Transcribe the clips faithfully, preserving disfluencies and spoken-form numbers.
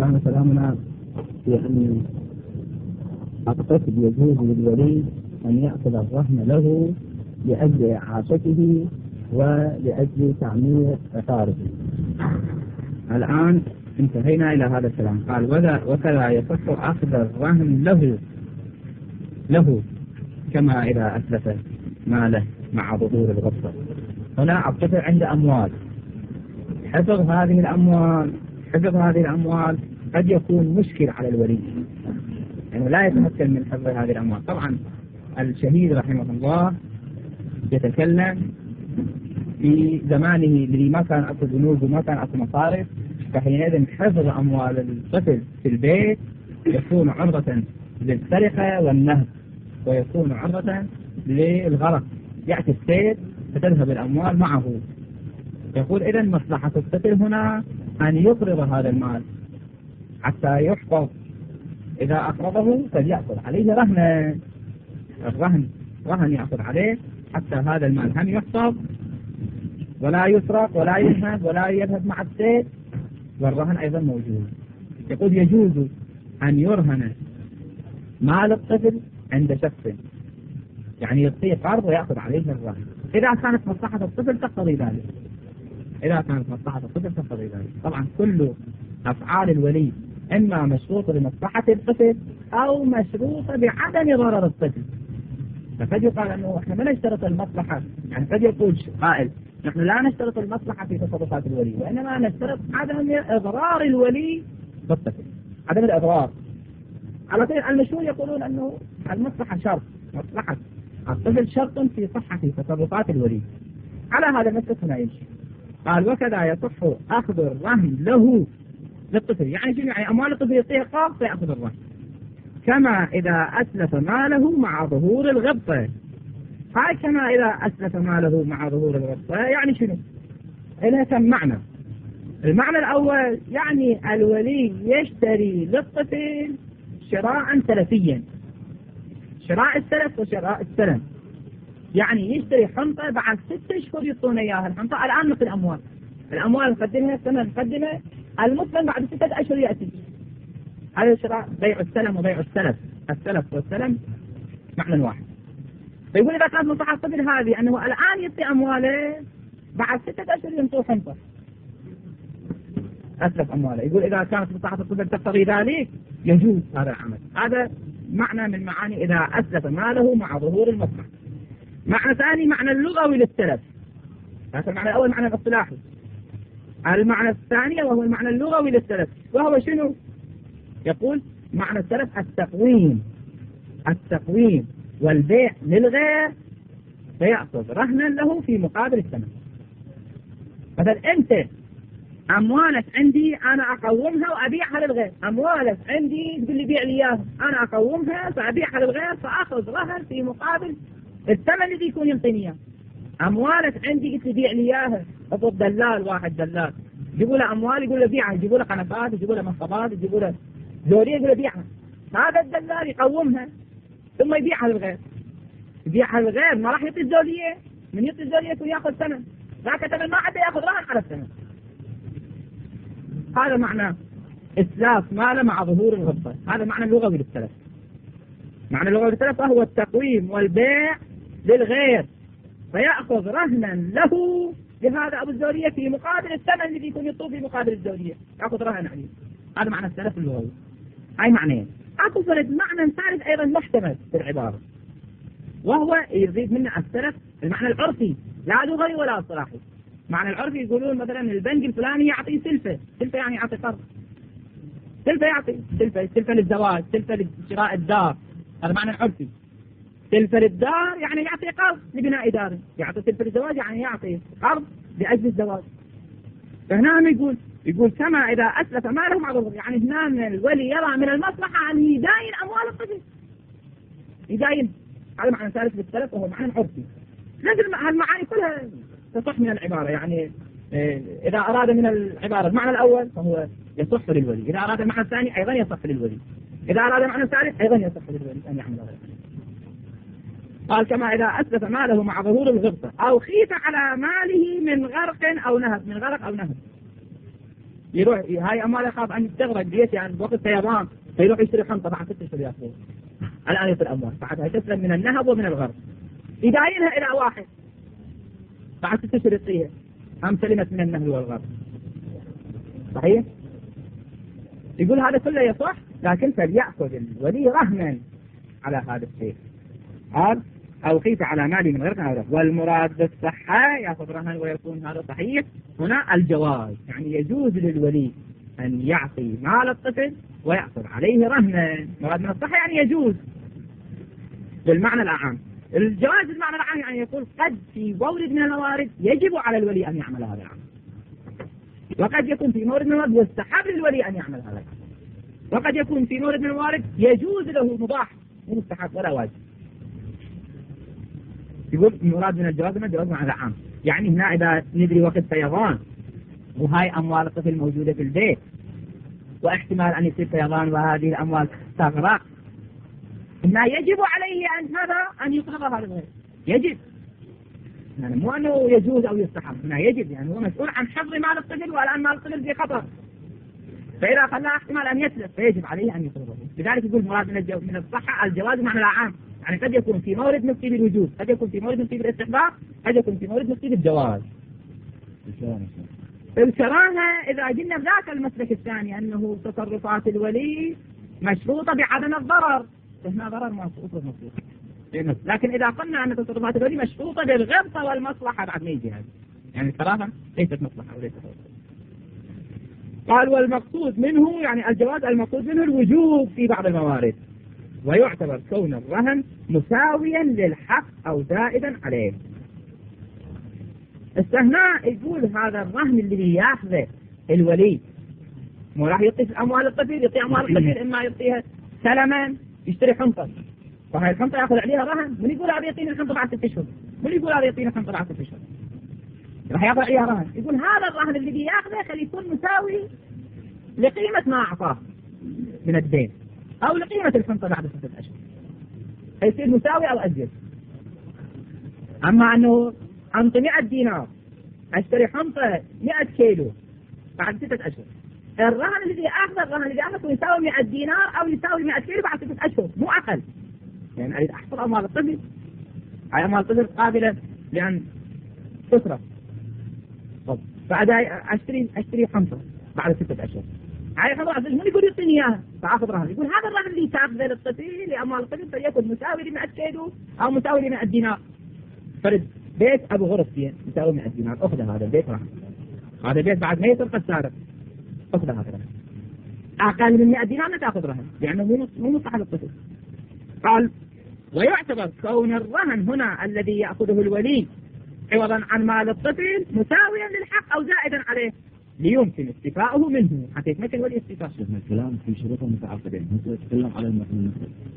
كان كلامنا في أن الطفل يجوز للولي أن يأخذ الرهن له لأجل إعاشته ولأجل تعمير عقارته. الآن انتهينا إلى هذا الكلام. قال وكذا يصح أخذ الرهن له له كما إذا أسلف ماله مع ظهور الغصة. هنا الطفل عنده أموال، حفظ هذه الأموال حفظ هذه الأموال قد يكون مشكل على الولي، يعني لا يتمكن من حفظ هذه الأموال. طبعا الشهيد رحمه الله يتكلم في زمانه الذي ما كان أكو بنوك وما كان أكو مصارف، فحينئذ حفظ أموال الطفل في البيت يكون عرضة للسرقة والنهب، ويكون عرضة للغرق، يأتي السيد فتذهب الأموال معه. يقول إذن مصلحة الطفل هنا أن يقرض هذا المال حتى يحفظ، إذا أقرضه فليأخذ عليه رهن، الرهن رهن يأخذ عليه حتى هذا المال هم يحفظ ولا يسرق ولا ينهب ولا يذهب مع السيد، والرهن أيضا موجود. يقول يجوز أن يرهن مال الطفل عند شخص، يعني يعطيه قرض ويأخذ عليه الرهن إذا كانت مصلحة الطفل تقتضي ذلك. إذا كانت مصلحة الطفل تقتضي ذلك. طبعا كل أفعال الولي إما مشروطة بمصلحة الطفل أو مشروطة بعدم ضرر الطفل. فقد يقال أنه إحنا ما نشترط المصلحة، يعني قد يقول قائل نحن لا نشترط المصلحة في تصرفات الولي، وإنما نشترط عدم إضرار الولي بالطفل، عدم الإضرار. على طول المشهور يقولون أنه المصلحة شرط، مصلحة الطفل شرط في صحة تصرفات الولي. على هذا المسلك هنا يمشي. قال وكذا يصح أخذ الرهن له للطفل، يعني شنو؟ يعني أموال الطفل يعطيه قرض فيأخذ الرهن، كما إذا أسلف ماله مع ظهور الغبطة. هاي كما إذا أسلف ماله مع ظهور الغبطة يعني شنو؟ إلها كم معنى. المعنى الأول يعني الولي يشتري للطفل شراء سلفيا، شراء السلف وشراء السلم، يعني يشتري حنطة بعد ست أشهر يعطونه إياها. الحنطة الآن مثل الأموال، الأموال نقدمها السنة نقدمها، المسلم بعد ستة أشهر يأتي. هذا شراء بيع السلم وبيع السلف، السلف والسلم معنى واحد. فيقول إذا كانت مصلحة الطفل هذه أنه الآن يعطي أمواله بعد ستة أشهر ينطوه حنطة أسلف أمواله، يقول إذا كانت مصلحة الطفل تقتضي ذلك يجوز هذا العمل. هذا معنى من معاني إذا أسلف ماله مع ظهور المصلحة. معنى ثاني معنى اللغوي للسلف، هذا المعنى الأول معنى الاصطلاحي. المعنى الثاني وهو المعنى اللغوي للسلف، وهو شنو؟ يقول معنى السلف التقويم، التقويم والبيع للغير فيأخذ رهنا له في مقابل الثمن. مثلا أنت أموالك عندي أنا أقومها وأبيعها للغير، أموالك عندي تقول لي بيع لي إياها، أنا أقومها فأبيعها للغير فأخذ رهن في مقابل الثمن الذي يكون يعطيني إياه. أموالك عندي قلت لي بيع لي إياها، أطلب دلال واحد دلال يجيبوا له أموال يقول له بيعها، يجيبوا له قنفات يجيبوا له منصبات يجيبوا له زورية يقول له بيعها، هذا الدلال يقومها ثم يبيعها للغير، يبيعها للغير ما راح يعطي الزولية، من يعطي الزولية يكون يأخذ ثمن، ذاك ثمن ما حد يأخذ رهن على الثمن. هذا معنى إسلاف مال مع ظهور الغبطة، هذا معنى اللغوي للسلف. معنى اللغوي للسلف وهو التقويم والبيع للغير فيأخذ رهنا له لهذا أبو الزولية في مقابل الثمن الذي يكون يطلب في مقابل الزولية، يأخذ رهن عليه. هذا معنى السلف اللغوي. هاي معنيين. أكو فرد معنى ثالث أيضا محتمل في العبارة، وهو يزيد منه السلف المعنى العرفي لا لغوي ولا اصطلاحي. معنى العرفي يقولون مثلا البنك الفلاني يعطي سلفة، سلفة يعني يعطي قرض، سلفة يعطي سلفة، سلفة للزواج، سلفة لشراء الدار، هذا معنى العرفي. سلفة للدار يعني يعطي قرض لبناء دار، يعطي سلفة للزواج يعني يعطي قرض لأجل الزواج. فهنا يقول يقول كما إذا أسلف ماله مع ظهور، يعني هنا الولي يرى من المصلحة أن يداين أموال الطفل، يداين. هذا معنى ثالث بالسلف وهو معنى عرفي. لازم هالمعاني كلها تصح من العبارة، يعني إذا أراد من العبارة المعنى الأول فهو يصح للولي، إذا أراد المعنى الثاني أيضا يصح للولي، إذا أراد المعنى الثالث أيضا يصح للولي أن يعمل هذا. قال كما إذا أسلف ماله مع ظهور الغبطة أو خيف على ماله من غرق أو نهب، من غرق أو نهب. يروح هاي أموال يخاف أن تغرق بيت يعني بوقت فيضان، فيروح يشتري حنطة بعد ست أشهر ياخذها. الآن يصير أموال بعدها تسلم من النهب ومن الغرب، يداينها إلى واحد بعد ست أشهر يعطيها، هم سلمت من النهب والغرب. صحيح؟ يقول هذا كله يصح، لكن فليأخذ الولي رهنا على هذا الشيء. قال أو خيف على مالي من غير هذا. والمراد بالصحة يأخذ رهن ويكون هذا صحيح. هنا الجواز، يعني يجوز للولي أن يعطي مال الطفل ويأخذ عليه رهنا. مراد من الصحة يعني يجوز بالمعنى العام. الجواز بالمعنى العام يعني يقول قد في مورد من الموارد يجب على الولي أن يعمل هذا العمل، وقد يكون في مورد من الموارد يستحب للولي أن يعمل هذا العمل، وقد يكون في مورد من الموارد يجوز له مباح ومستحب ولا واجب. يقول المراد من الجواز من الجواز معنى العام، يعني هنا إذا ندري وقت فيضان وهاي أموال الطفل موجودة في البيت واحتمال أن يصير فيضان وهذه الأموال تغرق، هنا يجب عليه أن هذا أن يقرض هذا الغير. يجب، يعني مو أنه يجوز أو يستحب، هنا يجب، يعني هو مسؤول عن حفظ مال الطفل والآن مال الطفل في خطر، فإذا خلاه احتمال أن يتلف فيجب عليه أن يقرضه. لذلك يقول مراد من الجو... من الصحة الجواز معنى العام، يعني قد يكون في مورد مفتي بالوجوب، قد يكون في مورد مفتي بالاستحباب، قد يكون في مورد مفتي بالجواز. الكراهة إذا قلنا بذاك المسلك الثاني أنه تصرفات الولي مشروطة بعدم الضرر، هنا ضرر مشروط مشروط. لكن إذا قلنا أن تصرفات الولي مشروطة بالغبطة والمصلحة بعد ما يجي هذا، يعني الكراهة ليست مصلحة وليست غبطة. قال والمقصود منه يعني الجواز المقصود منه الوجوب في بعض الموارد، ويعتبر كون الرهن مساويا للحق أو زائدا عليه. استثناء يقول هذا الرهن اللي ياخذه الولي مو راح يعطي أموال الطفل، يعطي أموال الطفل إما يعطيها سلما يشتري حنطة، فهي الحنطة يأخذ عليها رهن، من يقول هذا يعطيني الحنطة بعد ست أشهر، من يقول هذا يعطيني الحنطة بعد ست أشهر، راح يأخذ عليها رهن. يقول هذا الرهن اللي ياخذه خلي يكون مساوي لقيمة ما أعطاه من الدين أو لقيمة الحنطة بعد ستة أشهر، فيصير مساوي أو أزيد. أما أنه أنطي مئة دينار أشتري حنطة مئة كيلو بعد ستة أشهر، الرهن الذي أخذ الرهن الذي أخذه يساوي مئة دينار أو يساوي مئة كيلو بعد ستة أشهر، مو أقل. يعني أريد أحفظ أموال الطفل، هاي أموال الطفل قابلة لأن تصرف، طب بعد أشتري أشتري حنطة بعد ستة أشهر، هاي حنطة من يقول يعطيني إياها فأخذ رهن. يقول هذا الرهن اللي تأخذه للطفل لأموال الطفل فليكن مساوي لمئة كيلو أو مساوي لمئة دينار. فرد بيت أبو غرفتين يساوي مئة دينار، أخذ هذا البيت رهن، هذا البيت بعد ما يسرق السارق أخذ هذا رهن، أقل من مئة دينار لا تأخذ رهن لأنه مو مو مصلحة للطفل. قال ويعتبر كون الرهن هنا الذي يأخذه الولي عوضا عن مال الطفل مساويا للحق أو زائدا عليه ليمكن استيفاؤه منه، حتى يتمكن الولي استيفاءه. الكلام في شروط متعاقدين، هو يتكلم على المحمول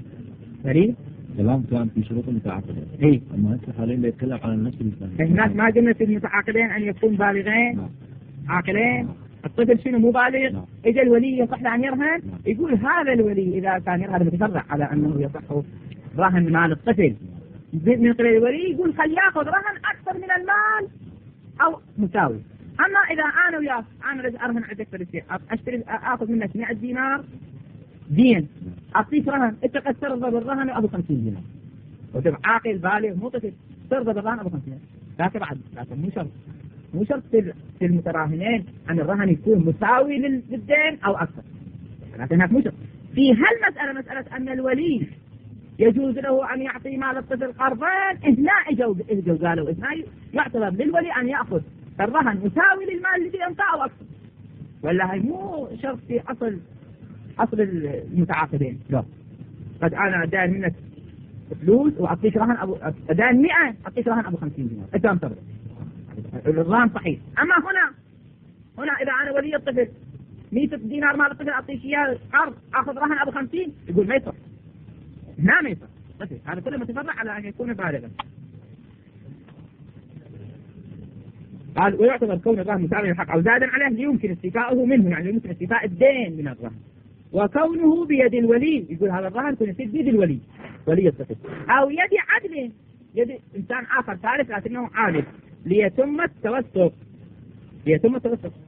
فريد كلام كان في شروط متعاقدين، اي اما هسه حاليا بيتكلم على النفس الثاني. الناس ما قلنا في المتعاقدين ان يكون بالغين نعم. عاقلين. نعم. الطفل شنو مو بالغ. نعم. اجى الولي يصح له ان يرهن. نعم. يقول هذا الولي اذا كان يرهن بيتفرع على انه يصح رهن مال الطفل من قبل الولي، يقول خل ياخذ رهن اكثر من المال او مساوي. اما اذا انا وياك انا ارهن عندك فلسطين اشتري اخذ منك مئة دينار دين اعطيك رهن، انت قد ترضى بالرهن ابو خمسين دينار وتبقى عاقل بالغ مو طفل ترضى بالرهن ابو خمسين، لكن بعد لكن مو شرط مو شرط في المتراهنين ان الرهن يكون مساوي للدين او اكثر، لكن هناك مو شرط. في هالمساله مساله ان الولي يجوز له ان يعطي مال الطفل قرضين، هنا اجوا اجوا قالوا هنا يعتبر للولي ان ياخذ الرهن مساوي للمال الذي انفعه او اكثر، ولا هي مو شرط في اصل اصل المتعاقدين. لا قد انا داين منك فلوس واعطيك رهن ابو داين مئة اعطيك رهن ابو خمسين دينار انت انتظر الرهن صحيح. اما هنا هنا اذا انا ولي الطفل مئة دينار مال الطفل اعطيك اياه قرض اخذ رهن ابو خمسين، يقول ما يصح، هنا ما يصح. هذا كله متفرع على ان يكون بالغا. قال ويعتبر كون الرهن مساوي للحق او زادا عليه ليمكن استيفاؤه منه، يعني يمكن استيفاء الدين من الرهن، وكونه بيد الولي. يقول هذا الرهن يكون يصير بيد الولي ولي الطفل او يد عدل يد انسان اخر ثالث لكنه عادل ليتم التوسط ليتم التوسط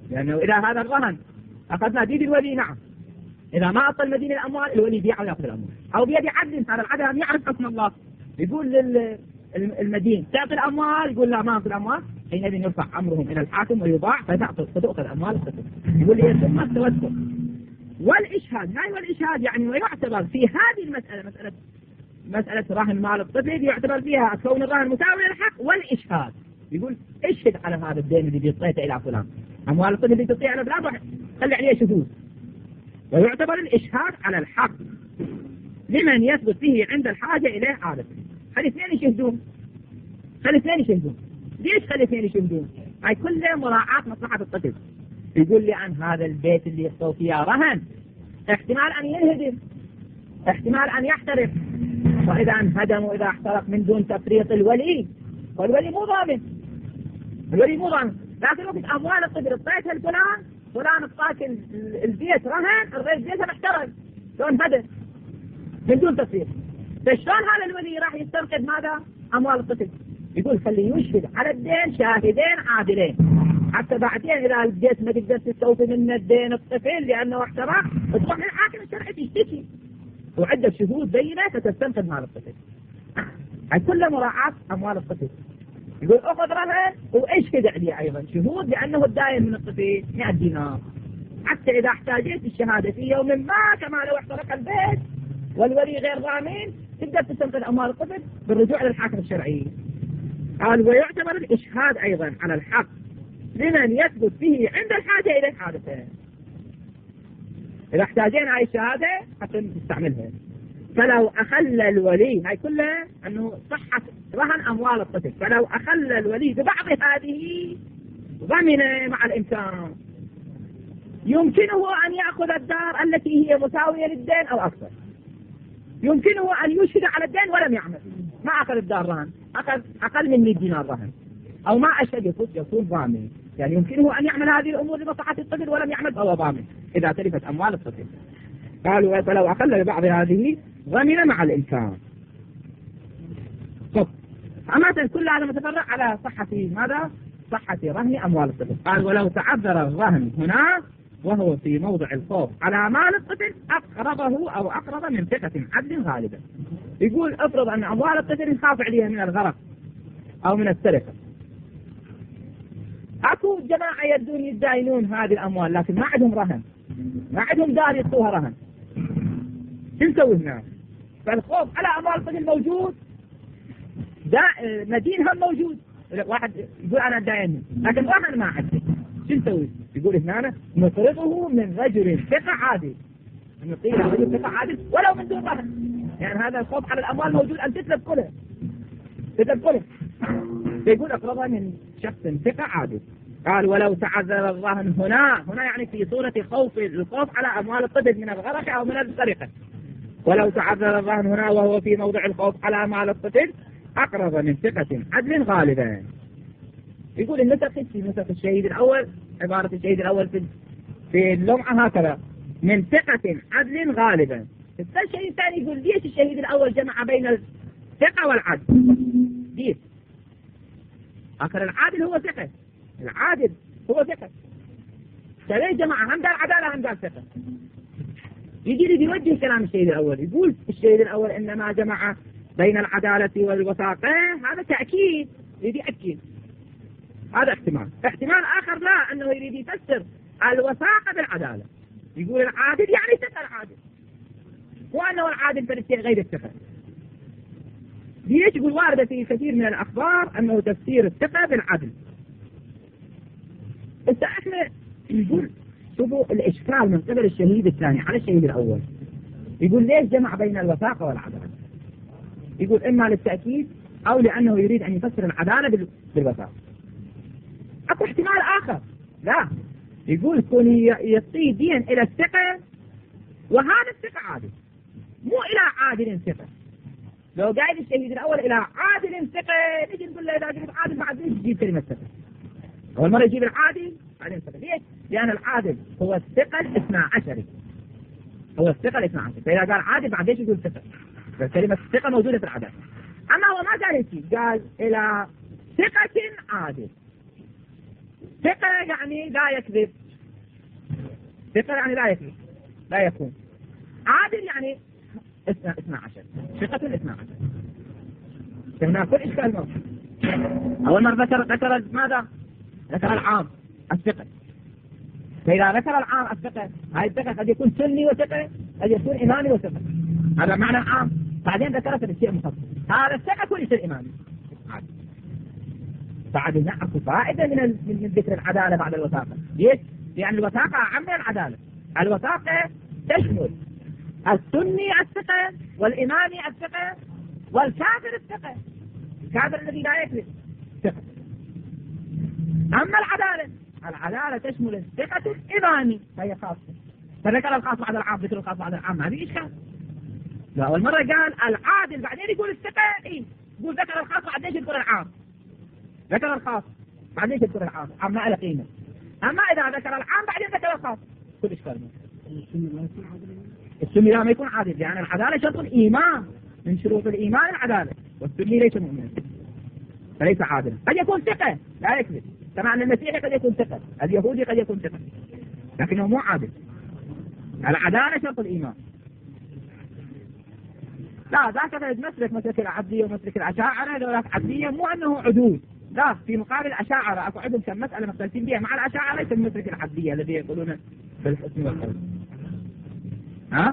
لأنه إذا هذا الرهن أخذنا بيد الولي نعم، إذا ما أعطى المدين الأموال الولي يبيع ويأخذ الأموال، أو بيد عدل هذا العدل لم يعرف حكم الله، يقول للمدين تعطي الأموال، يقول لا ما أعطي الأموال، حينئذ يرفع أمرهم إلى الحاكم ويباع فتأخذ الأموال الصفر. يقول لي ثم التوسل والإشهاد. هاي والإشهاد يعني ويعتبر في هذه المسألة مسألة مسألة رهن مال الطفل يعتبر فيها كون الرهن مساوي للحق والإشهاد. يقول اشهد على هذا الدين اللي بيعطيته إلى فلان، أموال الطفل اللي تعطيه على فلان خلي عليه شهود. ويعتبر الإشهاد على الحق لمن يثبت فيه عند الحاجة إليه عادة. خلي اثنين يشهدون، خلي اثنين يشهدون. ليش خلي اثنين يشهدون؟ هاي كلها مراعاة مصلحة الطفل. يقول لي عن هذا البيت اللي يحصل فيه رهن احتمال أن ينهدم، احتمال أن يحترق، وإذا انهدم وإذا احترق من دون تفريط الولي، والولي مو ضامن، الولي مو ضامن. لكن وقت أموال الطفل اعطيتها لفلان، فلان اعطاك البيت رهن، الرئيس بيتها محترق شلون هدم من دون تفريط، فشلون هذا الولي راح يستنقذ ماذا؟ أموال الطفل. يقول خلي يشهد على الدين شاهدين عادلين، حتى بعدين إذا البيت ما تقدر تستوفي من الدين الطفل لأنه احترق تروح للحاكم الشرعي تشتكي وعدة شهود بينة فتستنقذ مال الطفل. هاي كلها مراعاة أموال الطفل. يقول أخذ رهن واشهد عليه أيضا شهود لأنه الدائن من الطفل مئة دينار، حتى إذا احتاجت الشهادة في يوم ما كما لو احترق البيت والولي غير ضامن تقدر تستنقذ أموال الطفل بالرجوع للحاكم الشرعي. قال ويعتبر الإشهاد أيضا على الحق لمن يثبت فيه عند الحاجة إلى حادثة. إذا احتاجين هاي الشهادة حتى نستعملها. فلو أخل الولي، هاي كلها أنه صحة رهن أموال الطفل، فلو أخل الولي ببعض هذه ضمن مع الإمكان يمكنه أن يأخذ الدار التي هي مساوية للدين أو أكثر، يمكنه أن يشهد على الدين ولم يعمل، ما أخذ الدار رهن، أخذ أقل من مئة دينار رهن، أو ما أشهد يكون يكون ضامن، يعني يمكنه أن يعمل هذه الأمور لمصلحة الطفل ولم يعمل فهو ضامن إذا تلفت أموال الطفل. قالوا فلو أقل ببعض هذه ضمن مع الإمكان. طب عامة كل هذا متفرع على صحة ماذا؟ صحة رهن أموال الطفل. قال ولو تعذر الرهن هنا وهو في موضع الخوف على مال الطفل أقربه أو أقرب من ثقة عدل غالبا. يقول افرض أن أموال الطفل يخاف عليها من الغرق أو من السرقة، أكو جماعة يبدون يداينون هذه الأموال لكن ما عندهم رهن، ما عندهم دار يعطوها رهن، شو نسوي هنا؟ فالخوف على أموال الطفل موجود، مدينها موجود، واحد يقول أنا داينهم لكن رهن ما عنده، شو نسوي؟ يقول هنا نفرضه من رجل ثقة عادل، نعطيه رجل ثقة عادل ولو من دون رهن، يعني هذا الخوف على الأموال موجود أن تتلف كلها تتلف كلها، فيقول أقربها من شخص ثقة عادل. قال ولو تعذر الرهن هنا، هنا يعني في صورة خوف الخوف على أموال الطفل من الغرق أو من السرقة، ولو تعذر الرهن هنا وهو في موضع الخوف على أموال الطفل أقرب من ثقة عدل غالبا. يقول النسخ في نسخ الشهيد الأول، عبارة الشهيد الأول في في اللمعة هكذا من ثقة عدل غالبا. الشهيد الثاني يقول ليش الشهيد الأول جمع بين الثقة والعدل؟ ليش؟ آخر العادل هو ثقة، العادل هو ثقة، فليه جمع هم دار عدالة هم دار ثقة؟ يجي لي بيوجه كلام الشهيد الأول، يقول الشهيد الأول إنما جمع بين العدالة والوثاقة، هذا تأكيد يريد يأكد، هذا احتمال. احتمال آخر لا، أنه يريد يفسر الوثاقة بالعدالة، يقول العادل يعني ثقة العادل، وأنه العادل فلسطين غير الثقة. ليش؟ يقول واردة في كثير من الأخبار أنه تفسير الثقة بالعدل. بس احنا نقول شوفوا الإشكال من قبل الشهيد الثاني على الشهيد الأول، يقول ليش جمع بين الوثاقة والعدالة؟ يقول إما للتأكيد أو لأنه يريد أن يفسر العدالة بالوثاقة. أكو احتمال آخر، لا، يقول كون يعطي دين إلى الثقة وهذا الثقة عادل، مو إلى عادل ثقة. لو قاعد الشهيد الأول إلى عادل ثقة نجي نقول له إذا جبت عادل بعد ليش تجيب كلمة ثقة؟ أول مرة يجيب العادل بعدين ثقة، ليش؟ لأن العادل هو الثقة الاثنى عشري، هو الثقة الاثنى عشري، فإذا قال عادل بعد ليش يقول ثقة؟ فكلمة الثقة موجودة في العدالة. أما هو ما قال شيء، قال إلى ثقة عادل، ثقة يعني لا يكذب، ثقة يعني لا يكذب لا يكون. عادل يعني اثنى عشر، ثقة اثنى عشر. فهنا كل إشكال موجود. أول مرة ذكر ذكر ماذا؟ ذكر العام الثقة. فإذا ذكر العام الثقة، هاي الثقة قد يكون سني وثقة، قد يكون إمامي وثقة، هذا معنى العام. بعدين ذكرت الشيء المخصص، هذا الثقة كل شيء إمامي. بعد نعرف فائدة من من ذكر العدالة بعد الوثاقة. ليش؟ لأن الوثاقة أعم من العدالة. الوثاقة تشمل السني الثقة والإمامي الثقة والكافر الثقة، الكافر الذي لا يكذب ثقة. أما العدالة، العدالة تشمل الثقة الإمامي فهي خاصة. فذكر الخاص بعد العام، ذكر الخاص بعد العام، ما في إشكال. لا، أول مرة قال العادل بعدين يقول الثقة، إيه؟ يقول ذكر الخاص بعدين يذكر العام. ذكر الخاص بعدين يذكر العام، عام ما له قيمة. أما إذا ذكر العام بعدين ذكر الخاص كل إشكال. السني لا ما يكون عادل، لأن يعني العدالة شرط الإيمان، من شروط الإيمان العدالة، والسني ليس مؤمنا فليس عادلا. قد يكون ثقة لا يكذب، كما أن المسيحي قد يكون ثقة، اليهودي قد يكون ثقة، لكنه مو عادل. العدالة شرط الإيمان. لا ذاك مسلك مسلك العبدية ومسلك الأشاعرة، هذول عبدية مو أنه عدول، لا، في مقابل الأشاعرة أكو عندهم كم مسألة مختلفين بها مع الأشاعرة، ليس مسلك العبدية الذي يقولون بالحسن والقلب. ها؟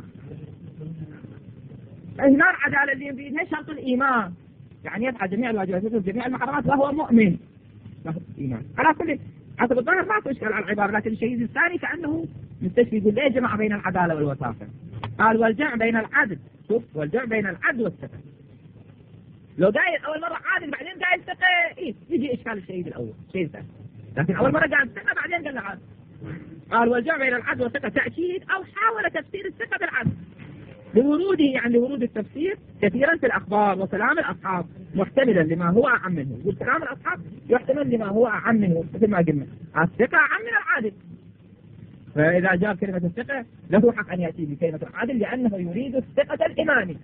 هنا العدالة اللي بينها شرط الإيمان، يعني يفعل جميع الواجبات وجميع المحرمات وهو مؤمن. له إيمان. على كل حسب الظاهر ما في إشكال على العبارة، لكن الشيء الثاني كأنه مستشفي يقول ليه جمع بين العدالة والوثاقة؟ قال والجمع بين العدل، شوف، والجمع بين العدل والثقة. لو قايل أول مرة عادل بعدين قايل ثقة، إيه يجي إشكال الشيء الأول، شيء ثاني. لكن أول مرة قال ثقة بعدين قال عادل. قال والجمع بين العدل والثقة تأكيد أو حاول تفسير الثقة بالعدل لوروده، يعني لورود التفسير كثيرا في الأخبار وكلام الأصحاب محتملا لما هو أعم منه. يقول كلام الأصحاب يحتمل لما هو أعم منه، مثل ما قلنا الثقة أعم من العادل. فإذا جاء كلمة الثقة له حق أن يأتي بكلمة العادل لأنه يريد الثقة الإيماني.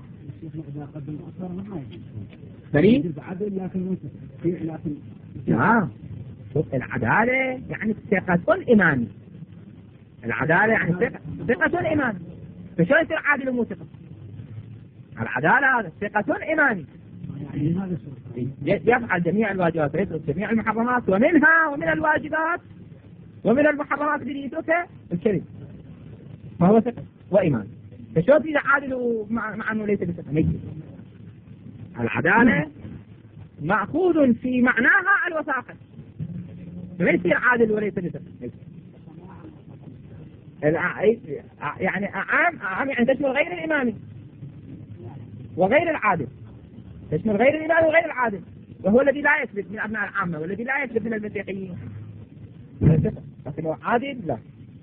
فريد عدل لكن لكن لا، شوف العدالة يعني الثقة الإيماني. العدالة يعني ثقة ثقة الإيماني. فشو يصير عادل ومو ثقة؟ العدالة هذا ثقة إيماني، يفعل جميع الواجبات ويترك جميع المحرمات، ومنها ومن الواجبات ومن المحرمات بريتك الكريم، فهو ثقة وإيمان. فشو إذا عادل مع, مع أنه ليس بثقة؟ ميت. العدالة مأخوذ في معناها الوثاقة، فما يصير عادل وليس بثقة. يعني عام عام يعني تشمل غير الإمامي وغير العادل، تشمل غير الإمامي وغير العادل، وهو الذي لا يثبت من أبناء العامة والذي لا يثبت من المسيحيين، لكن هو عادل لا.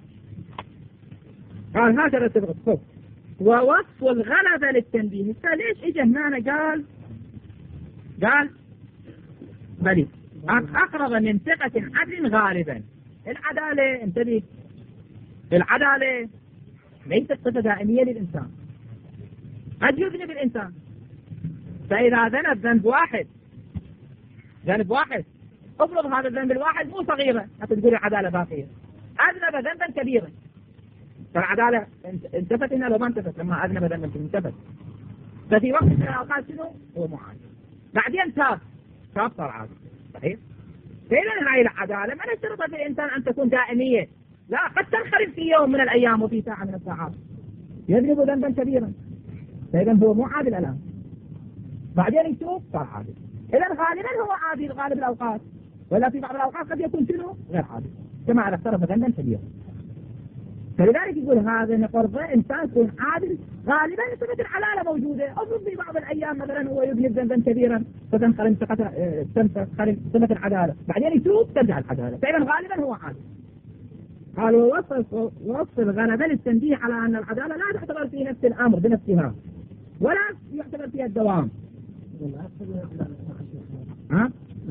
قال هكذا تبغى تفوق. ووصف الغلبة للتنبيه، ليش اجى هنا قال قال بلي أقرب من ثقة عدل غالبا. العدالة انتبه، العدالة ليست صفة دائمية للإنسان، قد يذنب الإنسان، فإذا ذنب ذنب واحد ذنب واحد افرض هذا الذنب الواحد مو صغيرة حتى تقول العدالة باقية، أذنب ذنبا كبيرا فالعدالة انتفت هنا لو ما انتفت، لما أذنب ذنبا انتفت. ففي وقت من الأوقات شنو هو معاد، بعدين تاب تاب صار عادل، صحيح؟ فإذا هاي العدالة ما نشترط في الإنسان أن تكون دائمية، لا، قد تنخرب في يوم من الأيام وفي ساعة من الساعات يذنب ذنبا كبيرا، فإذا هو مو عادل الآن، بعدين يتوب صار عادل. إذا غالبا هو عادل غالب الأوقات، ولا في بعض الأوقات قد يكون شنو غير عادل كما على اقترف ذنبا كبيرا. فلذلك يقول هذا نقرض إنسان يكون عادل غالبا صفة الحلالة موجودة، أفرض في بعض الأيام مثلا هو يذنب ذنبا كبيرا فتنخرم صفة العدالة، بعدين يتوب ترجع العدالة، فإذا غالبا هو عادل. قالوا وصف وصف الغلبة للتنبيه على أن العدالة لا تعتبر في نفس الأمر بنفسها ولا يعتبر فيها الدوام. ها؟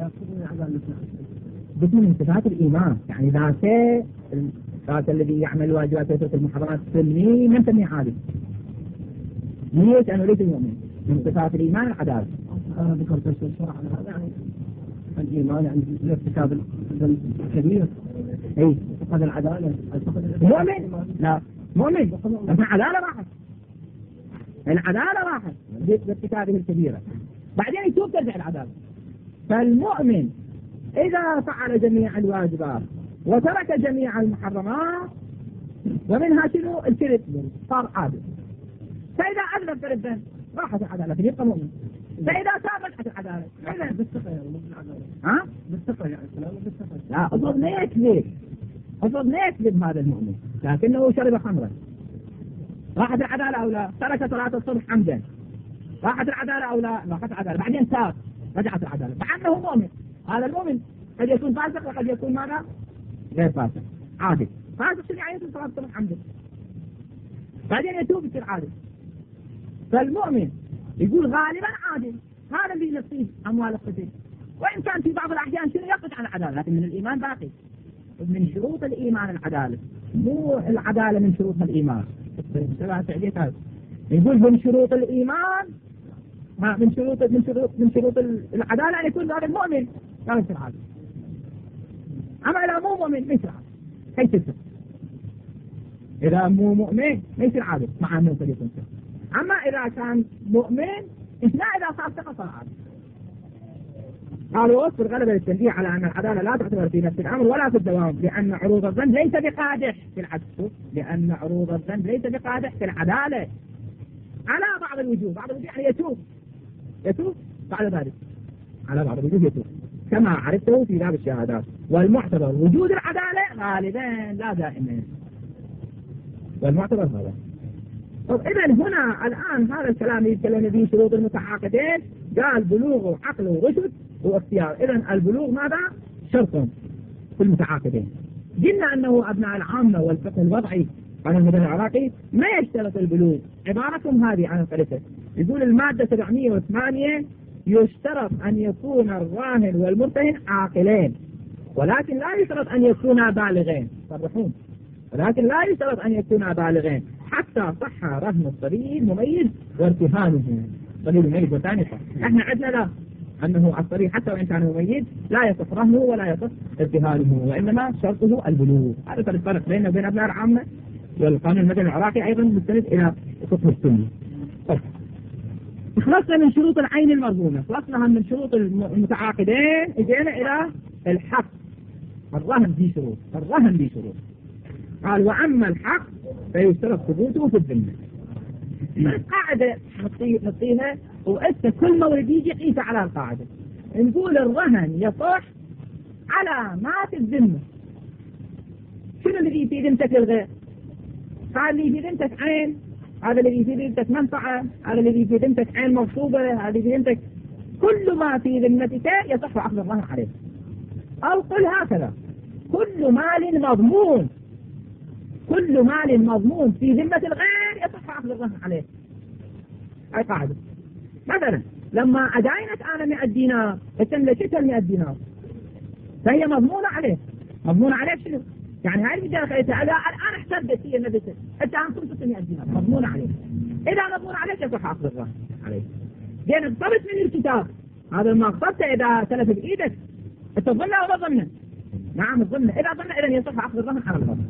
باسم من صفات الإيمان، يعني ذاك ذاك الذي يعمل واجبات ويترك المحرمات سني من سمي عادل، ليش؟ أنه ليس مؤمن. من صفات الإيمان العدالة. أنا ذكرت الشرع على هذا يعني الإيمان يعني الارتكاب الكبير. اي فقد العدالة. مؤمن؟ لا مؤمن. العدالة راحت. العدالة راحت بارتكابه الكبيرة. بعدين يتوب ترجع العدالة. فالمؤمن إذا فعل جميع الواجبات وترك جميع المحرمات ومنها شنو الكذب صار عادل. فإذا أذنب في الذنب راحت العدالة يبقى مؤمن. فإذا تاب رجعت العدالة. إذا بالثقة يعني مو بالعدالة. ها؟ بالثقة يعني كلامه بالثقة. لا أفضل ما يكذب. أفضل ما يكذب هذا المؤمن لكنه شرب خمرا. راحت العدالة أو لا؟ ترك صلاة الصبح عمدا. راحت العدالة أو لا؟ راحت العدالة. بعدين تاب رجعت العدالة. مع أنه مؤمن. هذا المؤمن قد يكون فاسق وقد يكون ماذا؟ غير فاسق. عادل. فاسق شنو يعني يصير صلاة الصبح عمدا. بعدين يتوب يصير عادل. فالمؤمن يقول غالبا عادل. هذا اللي يصيب أموال القتل. وإن كان في بعض الأحيان شنو يقضي عن العدالة لكن من الإيمان باقي. من شروط الإيمان العدالة. مو العدالة من شروط الإيمان. يقول من شروط الإيمان ما من شروط من شروط من شروط العدالة أن يكون هذا المؤمن لا يصير عادل. أما إذا مو مؤمن ما يصير عادل. كيف تصير؟ إذا مو مؤمن ما يصير عادل مع أنه قد يكون. أما إذا كان مؤمن إثناء إذا صار ثقة صار عادل. قالوا وصف الغلبة للتنبيه على أن العدالة لا تعتبر في نفس الأمر ولا في الدوام لأن عروض الذنب ليس بقادح في العدل. لأن عروض الذنب ليس بقادح في العدالة على بعض الوجوه. بعض الوجوه يعني يتوب يتوب بعد ذلك على بعض الوجوه يتوب كما عرفته في باب الشهادات. والمعتبر وجود العدالة غالبا لا دائما. والمعتبر هذا. طب إذا هنا الآن هذا الكلام يتكلم به شروط المتعاقدين. قال بلوغ وعقل ورشد واختيار. إذن البلوغ ماذا؟ شرط في المتعاقدين. قلنا أنه أبناء العامة والفقه الوضعي عن المدن العراقي ما يشترط البلوغ. عبارتهم هذه عن الفلسفة. يقول المادة سبعمئة وثمانية يشترط أن يكون الراهن والمرتهن عاقلين ولكن لا يشترط أن يكونا بالغين. صرحون. ولكن لا يشترط أن يكونا بالغين حتى صح رهن الصبي المميز وارتهانه. الصبي المميز وثاني صح. احنا عندنا لا أنه الصبي حتى وإن كان مميز لا يصح رهنه ولا يصح ارتهانه وإنما شرطه البلوغ. هذا الفرق بيننا وبين أبناء العامة. والقانون المدني العراقي أيضا مستند إلى فقه السنة. خلصنا من شروط العين المرهونة. خلصنا من شروط المتعاقدين. اجينا إلى الحق. الرهن دي شروط. الرهن دي شروط. قال وأما الحق فيشترط ثبوته في الذمة. القاعدة نعطيها وأنت كل مورد يجي قيس على القاعدة. نقول الرهن يصح على ما في الذمة. شنو اللي في ذمتك للغير؟ هذا اللي في ذمتك عين، هذا اللي في ذمتك منفعة، هذا اللي في ذمتك عين مغصوبة، هذا اللي في ذمتك كل ما في ذمتك يصح عقد الرهن عليه. أو قل هكذا كل مال مضمون كل مال مضمون في ذمة الغير يصح عقد الرهن عليه. هاي قاعدة. مثلا لما أداينك أنا مئة دينار أنت ملكتها مئة دينار فهي مضمونة عليك. مضمونة عليك شنو؟ يعني هاي الرجال خليتها الآن احتدت هي نبتها أنت عن صمت مئة دينار مضمونة عليك. إذا مضمونة عليك يصح عقد الرهن عليك. لأن اقتبس من الكتاب هذا ما اقتبته إذا تلف بإيدك أنت ظنه ولا ظنه؟ نعم ظنه. إذا ظنه إذا يصح عقد الرهن على الرهن.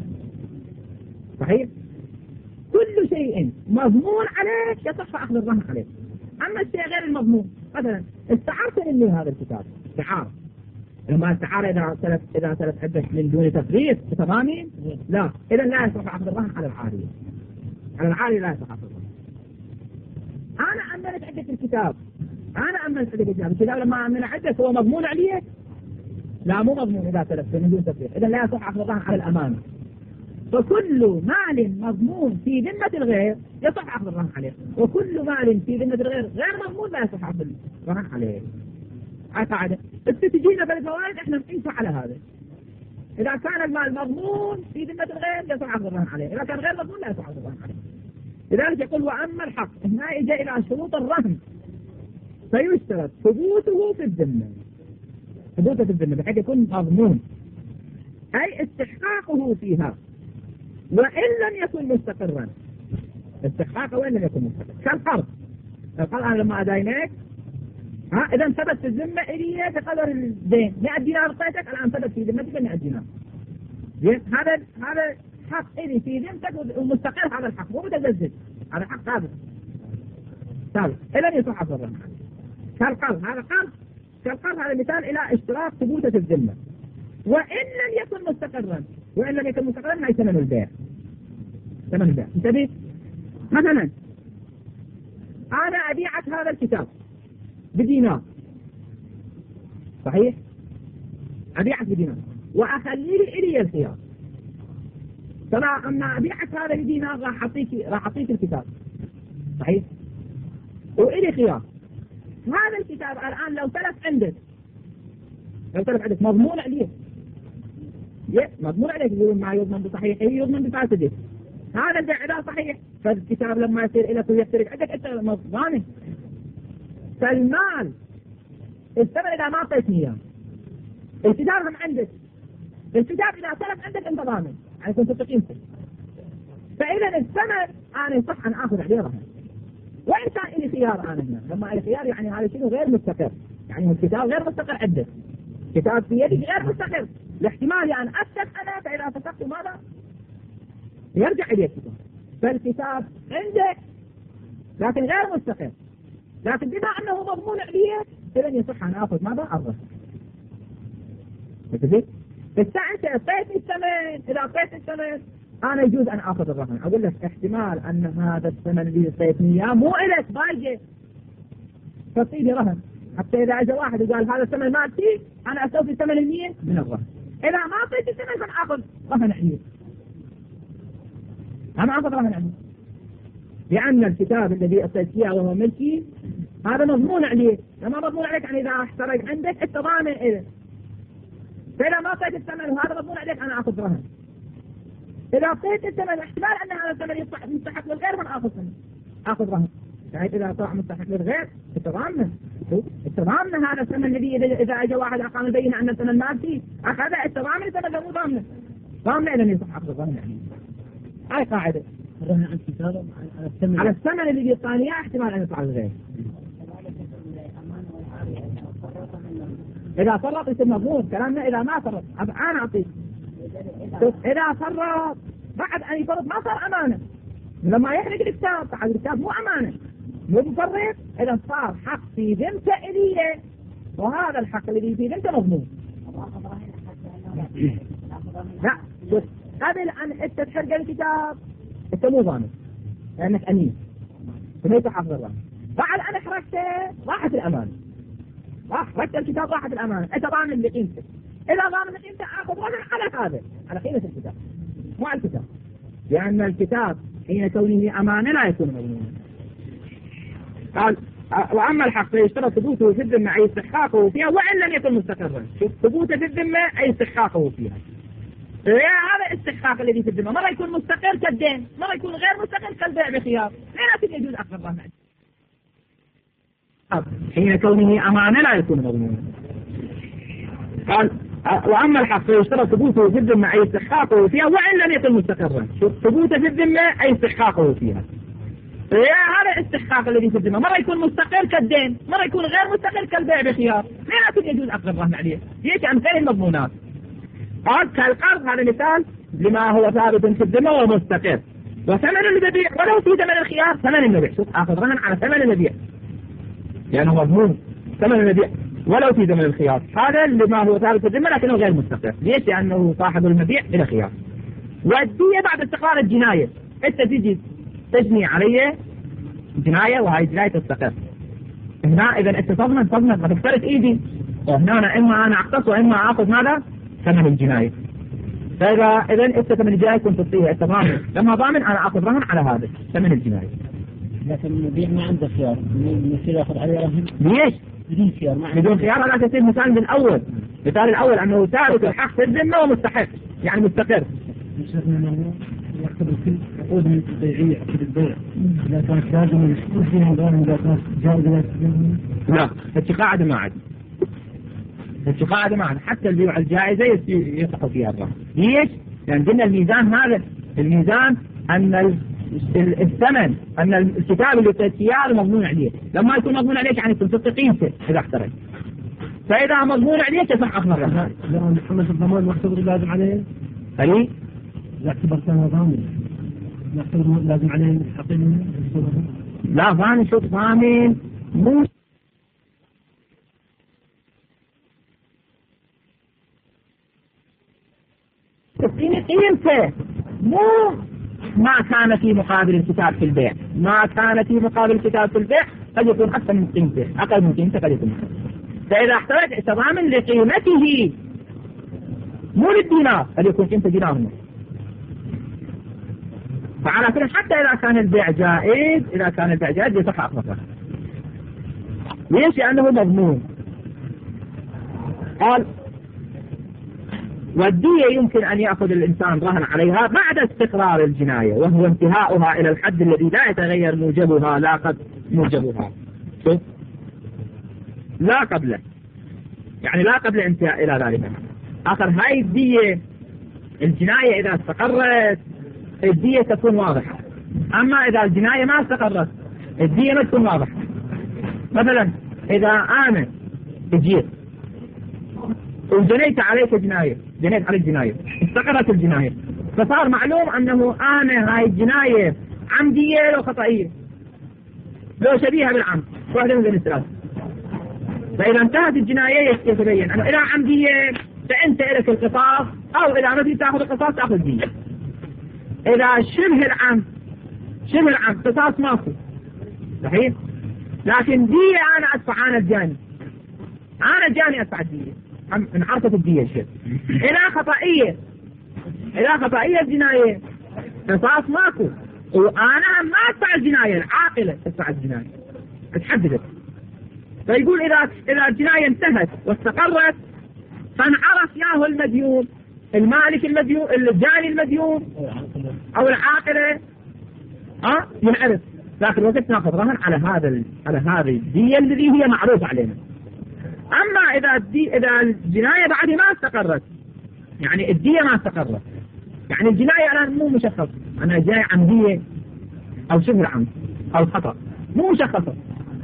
صحيح؟ كل شيء مضمون عليك يصح أخذ الرهن عليك. أما الشيء غير المضمون مثلا استعارت مني هذا الكتاب استعارة. لما استعارة إذا سلف إذا سلف عدة من دون تفريط بتمامي لا إذا لا يصح أخذ الرهن على العارية. على العارية لا يصح أخذ الرهن. أنا أمنت عدة الكتاب أنا أمنت عدة الكتاب الكتاب لما أمن عدة هو مضمون عليه؟ لا مو مضمون إذا سلف من دون تفريط. إذا لا يصح أخذ الرهن على الأمانة. فكل مال مضمون في ذمة الغير يصح أخذ الرهن عليه وكل مال في ذمة الغير غير مضمون لا يصح أخذ الرهن عليه. هاي قاعدة. تجينا بالفوائد احنا نقيس على هذا. إذا كان المال مضمون في ذمة الغير يصح أخذ الرهن عليه. إذا كان غير مضمون لا يصح أخذ الرهن عليه. لذلك يقول وأما الحق هنا إجا إلى شروط الرهن فيشترط ثبوته في الذمة. ثبوته في الذمة بحيث يكون مضمون أي استحقاقه فيها وإن لم يكن مستقرا. استحقاقه وإن لم يكن مستقرا كالقرض. القرض أنا لما أداينك ها إذا ثبت في الذمة إلي بقدر الدين مئة دينار أعطيتك الآن ثبت في ذمتك مئة دينار. هذا هذا حق إلي في ذمتك ومستقر هذا الحق مو متجدد، هذا حق ثابت ثابت إذا يصح الرهن. كالقرض هذا قرض، كالقرض هذا مثال إلى اشتراط ثبوته في الذمة، وإن لم يكن مستقرا وإن لم يكن مستقرا هي ثمن البيع. ثمن البيع انتبه. مثلا أنا أبيعك هذا الكتاب بدينار، صحيح؟ أبيعك بدينار وأخلي لي إلي الخيار، ترى أما أبيعك هذا بدينار راح أعطيك راح أعطيك الكتاب، صحيح؟ وإلي خيار. هذا الكتاب الآن لو تلف عندك لو تلف عندك مضمون عليه، مضمون عليك، يقولون ما يضمن بصحيحه يضمن بفاسده. هذا البيع إذا صحيح فالكتاب لما يصير إليك ويشترك عندك أنت ضامن. فالمال الثمن إذا ما أعطيتني إياه، الكتاب هم عندك، الكتاب إذا تلف عندك أنت ضامن، يعني كنت تقيمته. فإذا الثمن أنا يصح أن آخذ عليه رهن، وإن كان إلي خيار أنا هنا. لما إلي خيار يعني هذا شيء غير مستقر، يعني الكتاب غير مستقر عندك، كتاب في يدي غير مستقر، الاحتمال أن أفتح أنا فإذا فتحت ماذا؟ يرجع إليه الكتاب. فالكتاب عندك لكن غير مستقر، لكن بما أنه مضمون عليه إذا يصح أن آخذ ماذا؟ الرهن. متفق؟ فالساعة أنت أعطيتني الثمن، إذا أعطيتني الثمن أنا يجوز أن آخذ الرهن. أقول لك احتمال أن هذا الثمن اللي أعطيتني إياه مو إلك بايجي، تصير رهن، حتى إذا أجى واحد وقال هذا الثمن مالتي أنا أستوفي الثمن المية من الرهن. إذا ما أعطيت الثمن فأخذ رهن عليه، أنا أخذ رهن عليه، لأن الكتاب الذي أعطيت إياه وهو ملكي هذا مضمون عليه. لما مضمون عليك يعني إذا احترق عندك أنت ضامن إذا، فإذا ما أعطيت الثمن وهذا مضمون عليك أنا أخذ رهن. إذا أعطيت الثمن احتمال أن هذا الثمن يصبح مستحق للغير من آخذ ثمن آخذ رهن، يعني إذا صار مستحق للغير التضامن التضامن هذا الثمن الذي إذا أجى واحد أقام البينة أن الثمن مالتي أخذ التضامن الثمن مو ضامنه ضامنه إذا يصح أخذ الرهن. يعني هاي قاعدة الرهن عن كتابه على الثمن على الثمن الذي يعطاني إياه احتمال أن يطلع للغير. إذا فرط يصير مضمون كلامنا، إذا ما فرط أنا أعطيك. إذا فرط بعد أن يفرط ما صار أمانة، لما يحرق الكتاب بعد الكتاب مو أمانة مو مفرط، إذا صار حق في ذمته إليه، وهذا الحق الذي في ذمته مضمون. لا شوف، قبل أن أنت تحرق الكتاب أنت مو ضامن لأنك أمين فليس حافظ الرهن. بعد أن حرقته راحت الأمانة، راح حرقت الكتاب راحت الأمانة، أنت ضامن بقيمته. إذا ضامن بقيمته آخذ رهن على هذا على قيمة الكتاب مو على الكتاب، لأن الكتاب حين كونه أمانة لا يكون مضمونا. قال وأما الحق فيشترط ثبوته في الذمة أي استحقاقه فيها وإن لم يكن مستقرا. شوف ثبوته في الذمة أي استحقاقه فيها. هذا الاستحقاق الذي في الذمة مرة يكون مستقر كالدين، مرة يكون غير مستقر كالبيع بخيار، لكن يجوز أخذ الرهن. حين كونه أمانة لا يكون مضمونا. قال وأما الحق فيشترط ثبوته في الذمة أي استحقاقه فيها وإن لم يكن مستقرا. شوف ثبوته في الذمة أي استحقاقه فيها. هذا الاستحقاق الذي في الذمة مرة يكون مستقر كالدين، مرة يكون غير مستقر كالبيع بخيار، لكن يجوز أخذ الرهن عليه. يجي أمثال المضمونات. قال كالقرض هذا مثال لما هو ثابت في الذمة ومستقر، وثمن المبيع ولو في ثمن الخيار ثمن المبيع. شوف أخذ رهن على ثمن المبيع لأنه مضمون ثمن المبيع ولو في ثمن الخيار، هذا لما هو ثابت في الذمة لكنه غير مستقر. ليش؟ لأنه صاحب المبيع إلى خيار. والدية بعد استقرار الجناية، أنت تجي تجني علي جناية وهي جناية تستقر. هنا إذا أنت تضمن تضمن ما تفترض إيدي، وهنا أنا إما أنا أقتص وإما أخذ ماذا؟ ثمن الجناية. فإذا إذا أنت ثمن الجناية كنت تصير أنت ضامن، لما ضامن أنا أخذ رهن على هذا ثمن الجناية. لكن المبيع ما عنده خيار، يصير ياخذ عليه رهن. ليش؟ بدون خيار. ما بدون خيار. هذا تصير مثال من الأول، مثال الأول أنه ثابت الحق في الذمة ومستحق يعني مستقر. يكتب الكل يقود من البيعية عقد البيع إذا كانت لازم يشتري فيها ضامن إذا كانت جائزة. لا هذه قاعدة ما عاد هذه قاعدة ما عاد حتى البيع الجائزة يصح فيها الرهن. ليش؟ لأن قلنا الميزان هذا الميزان أن الثمن أن الكتاب اللي تسيار مضمون عليه، لما يكون مضمون عليك يعني تنفق قيمته إذا احترق، فإذا مضمون عليك تفعل مرة. لا محمد الضمان يعتبر لازم عليه. هلي؟ يعتبر كان ضامن. يعتبر لازم عليه حقيقي. لا ضامن شو ضامن مو قيمته، مو ما كان في مقابل الكتاب في البيع، ما كان في مقابل الكتاب في البيع قد يكون أكثر من قيمته، أقل من قيمته قد يكون. فإذا احتاج تضامن لقيمته مو للدينار قد يكون قيمته دينار. فعلى كل حتى إذا كان البيع جائز، إذا كان البيع جائز يصح أقربه. ليش؟ لأنه مضمون. قال والدية يمكن أن يأخذ الإنسان رهن عليها بعد استقرار الجناية، وهو انتهاؤها إلى الحد الذي لا يتغير موجبها لا قد موجبها. شوف، لا قبله، يعني لا قبل انتهاء إلى ذلك. آخر هاي الدية الجناية إذا استقرت الدية تكون واضحة، أما إذا الجناية ما استقرت الدية ما تكون واضحة. مثلا إذا أنا جيت وجنيت عليك جناية، جنيت عليك جناية، استقرت الجناية، فصار معلوم أنه أنا هاي الجناية عمدية لو خطأية لو شبيهة بالعمد، واحدة من الثلاث. فإذا انتهت الجناية يتبين أنه إذا عمدية فأنت لك القصاص، أو إذا ما تريد تأخذ القصاص تأخذ دية. إذا شبه العمد شبه العمد قصاص ماكو، صحيح؟ لكن دية أنا أدفع، أنا الجاني، أنا الجاني أدفع الدية، انعرفت الدية شيء. إذا خطأية إذا خطأية الجناية قصاص ماكو، وأنا ما أدفع الجناية، العاقلة تدفع الجناية تحددت. فيقول إذا إذا الجناية انتهت واستقرت فانعرف ياهو المديون، المالك المديون، الجاني المديون أو العاقلة، أه ينعرف. لكن وقت ناخذ رهن على هذا على هذه الدية الذي هي معروفة علينا. أما إذا الدي إذا الجناية بعد ما استقرت، يعني الدية ما استقرت، يعني الجناية أنا مو مشخص، أنا جاي عمدية أو شبه عمد أو خطأ، مو مشخصة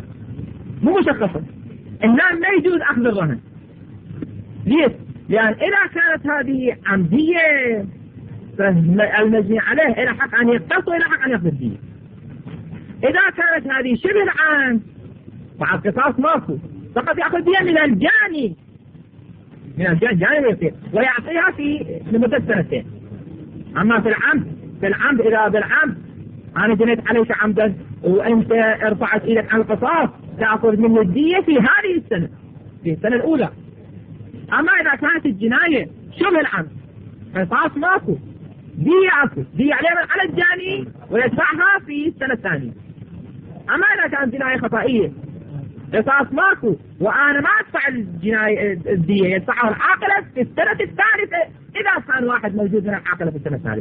مو مشخصة هنا ما يجوز أخذ الرهن. ليش؟ لأن إذا كانت هذه عمدية فالمجني عليه إلى حق أن يقتص وإلى حق أن يأخذ الدية. إذا كانت هذه شبه العمد بعد قصاص ماكو، فقط يأخذ دية من الجاني من الجاني ويصير ويعطيها في لمدة سنتين. أما في العمد في العمد إذا بالعمد أنا جنيت عليك عمدا وأنت ارفعت إيدك عن القصاص تأخذ منه الدية في هذه السنة، في السنة الأولى. أما إذا كانت الجناية شبه العمد قصاص ماكو، دية أكو، دية عليها على الجاني ويدفعها في السنة الثانية. أما إذا كانت جناية خطأية قصاص ماكو وأنا ما أدفع الجناية الدية، يدفعها العاقلة في السنة الثالثة إذا كان واحد موجود من العاقلة في السنة الثالثة.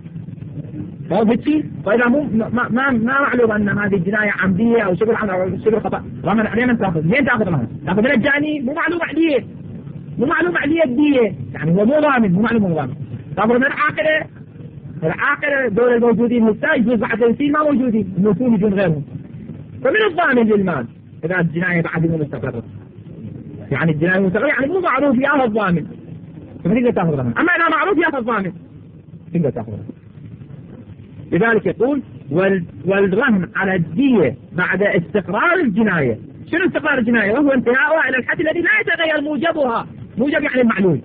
فهو بتشي، فإذا مو ما ما ما معلوم أن هذه الجناية عمدية أو شبه عمد أو شبه خطأ، رهن عليه من تأخذ؟ مين تأخذ رهن؟ تأخذ من الجاني، مو معلوم عليه مو معلوم عليه الدية، يعني هو مو ضامن، مو معلوم مو ضامن. تأخذ من العاقلة، العاقلة دول الموجودين هسه يجوز بعد السنين ما موجودين، الموجودين يجون غيرهم. فمن الضامن للمال إذا الجناية بعد مو مستقرة؟ يعني الجناية مستقرة يعني مو معروف ياها الضامن، فتقدر تأخذ رهن. أما إذا معروف ياها الضامن تقدر تأخذ رهن. لذلك يقول والرهن على الدية بعد استقرار الجناية. شنو استقرار الجناية؟ وهو انتهاؤها إلى الحد الذي لا يتغير موجبها، موجب يعني المعلوم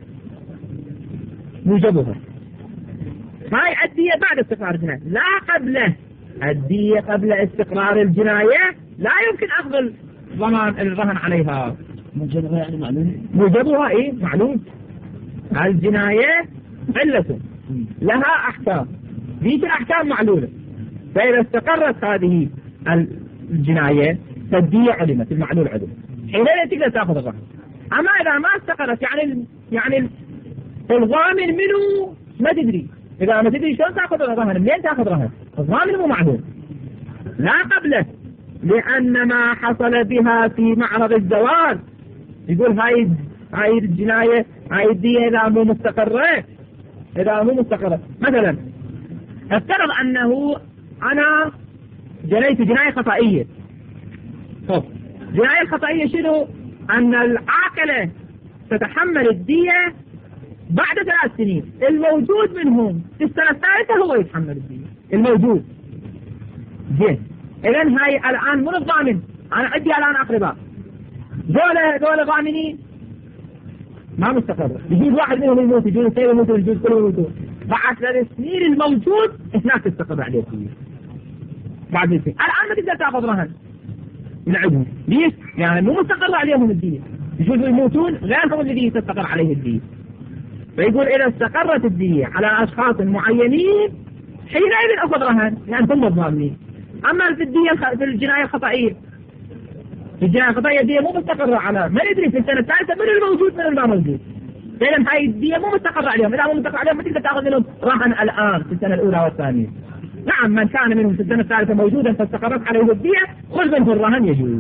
موجبها. هاي الدية بعد استقرار الجناية لا قبله. الدية قبل استقرار الجناية لا يمكن أخذ ضمان الرهن عليها. موجبها يعني معلوم، موجبها إيه معلوم. الجناية علة لها أحكام، ذيك الأحكام معلولة. فإذا استقرت هذه الجناية فالدية علمت، المعلول علم، حينئذ تقدر تأخذ الرهن. أما إذا ما استقرت يعني يعني الضامن منه ما تدري، إذا ما تدري شلون تأخذ الرهن، منين تأخذ رهن؟ الضامن مو معلوم لا قبله، لأن ما حصل بها في معرض الزواج. يقول هاي هاي الجناية هاي الدية إذا مو مستقرة إذا مو مستقرة مثلا افترض أنه أنا جنيت جناية خطأية. طب جناية الخطأية شنو؟ أن العاقلة تتحمل الدية بعد ثلاث سنين، الموجود منهم في السنة الثالثة هو يتحمل الدية الموجود. زين، إذن هاي الآن من الضامن؟ أنا عندي الآن أقرباء، دولة دولة ضامنين ما مستقر، يجوز واحد منهم يموت، يجوز اثنين يموتوا، يجوز كلهم يموتوا، بعد ثلاث سنين الموجود هناك تستقر عليه الدية بعد سنين. الآن ما تقدر تأخذ رهن من عندهم، ليش؟ يعني مو مستقر عليهم الدية، يجوز يموتون غيرهم الذي تستقر عليه الدية. فيقول إذا استقرت الدية على أشخاص معينين حينئذ أخذ رهن، يعني هم الضامنين. أما في الدية في الجناية الخطأية، في الجناية الخطأية الدية مو مستقرة على، ما ندري في السنة الثالثة من الموجود من الما موجود، فإذا هاي الدية مو مستقرة عليهم. إذا مو مستقرة عليهم ما تقدر تأخذ منهم رهن الآن في السنة الأولى والثانية. نعم، من كان منهم في السنة الثالثة موجودا فاستقرت عليه الدية خذ منه الرهن يجوز.